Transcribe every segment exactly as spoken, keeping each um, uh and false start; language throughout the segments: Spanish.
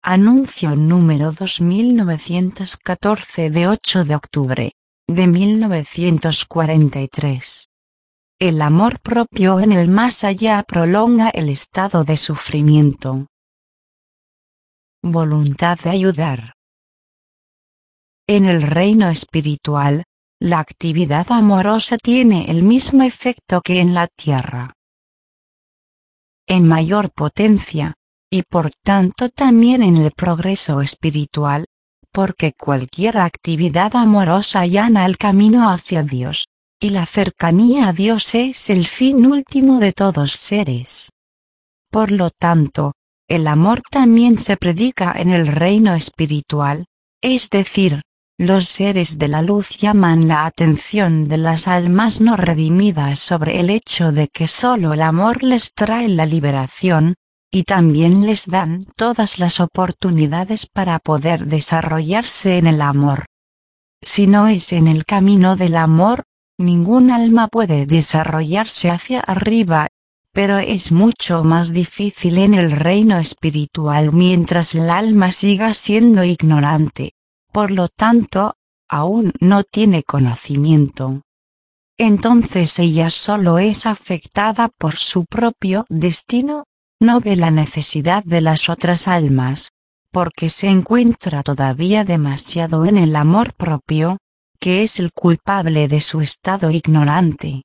Anuncio número dos mil novecientos catorce de ocho de octubre de mil novecientos cuarenta y tres. El amor propio en el más allá prolonga el estado de sufrimiento. Voluntad de ayudar. En el reino espiritual, la actividad amorosa tiene el mismo efecto que en la tierra. En mayor potencia, y por tanto también en el progreso espiritual, porque cualquier actividad amorosa allana el camino hacia Dios, y la cercanía a Dios es el fin último de todos seres. Por lo tanto, el amor también se predica en el reino espiritual, es decir, los seres de la luz llaman la atención de las almas no redimidas sobre el hecho de que solo el amor les trae la liberación, y también les dan todas las oportunidades para poder desarrollarse en el amor. Si no es en el camino del amor, ningún alma puede desarrollarse hacia arriba, pero es mucho más difícil en el reino espiritual mientras el alma siga siendo ignorante, por lo tanto, aún no tiene conocimiento. Entonces ella solo es afectada por su propio destino, no ve la necesidad de las otras almas, porque se encuentra todavía demasiado en el amor propio, que es el culpable de su estado ignorante.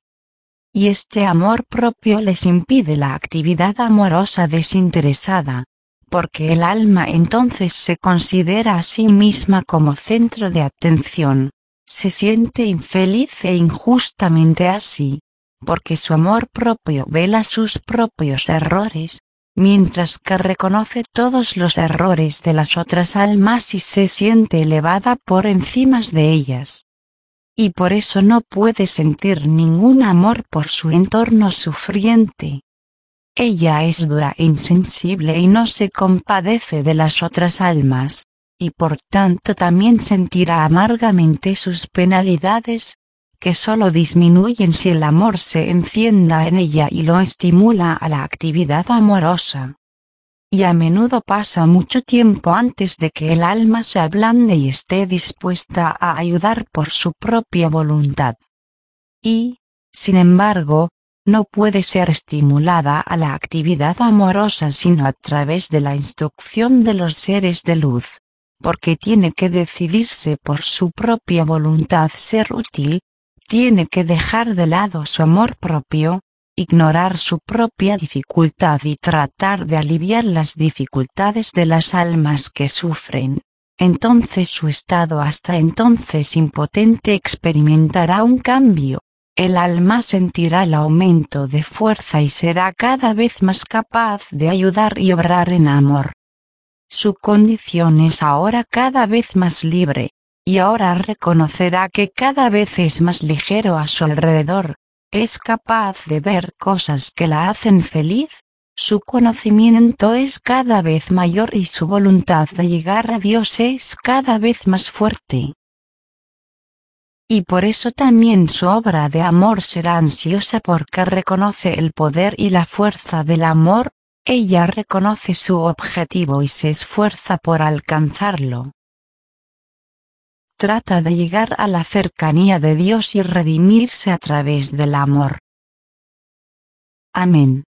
Y este amor propio les impide la actividad amorosa desinteresada, porque el alma entonces se considera a sí misma como centro de atención, se siente infeliz e injustamente así, porque su amor propio vela sus propios errores, mientras que reconoce todos los errores de las otras almas y se siente elevada por encima de ellas. Y por eso no puede sentir ningún amor por su entorno sufriente. Ella es dura e insensible y no se compadece de las otras almas, y por tanto también sentirá amargamente sus penalidades, que solo disminuyen si el amor se encienda en ella y lo estimula a la actividad amorosa. Y a menudo pasa mucho tiempo antes de que el alma se ablande y esté dispuesta a ayudar por su propia voluntad. Y, sin embargo, no puede ser estimulada a la actividad amorosa sino a través de la instrucción de los seres de luz, porque tiene que decidirse por su propia voluntad ser útil, tiene que dejar de lado su amor propio, ignorar su propia dificultad y tratar de aliviar las dificultades de las almas que sufren. Entonces su estado hasta entonces impotente experimentará un cambio. El alma sentirá el aumento de fuerza y será cada vez más capaz de ayudar y obrar en amor. Su condición es ahora cada vez más libre, y ahora reconocerá que cada vez es más ligero a su alrededor, es capaz de ver cosas que la hacen feliz, su conocimiento es cada vez mayor y su voluntad de llegar a Dios es cada vez más fuerte. Y por eso también su obra de amor será ansiosa porque reconoce el poder y la fuerza del amor, ella reconoce su objetivo y se esfuerza por alcanzarlo. Trata de llegar a la cercanía de Dios y redimirse a través del amor. Amén.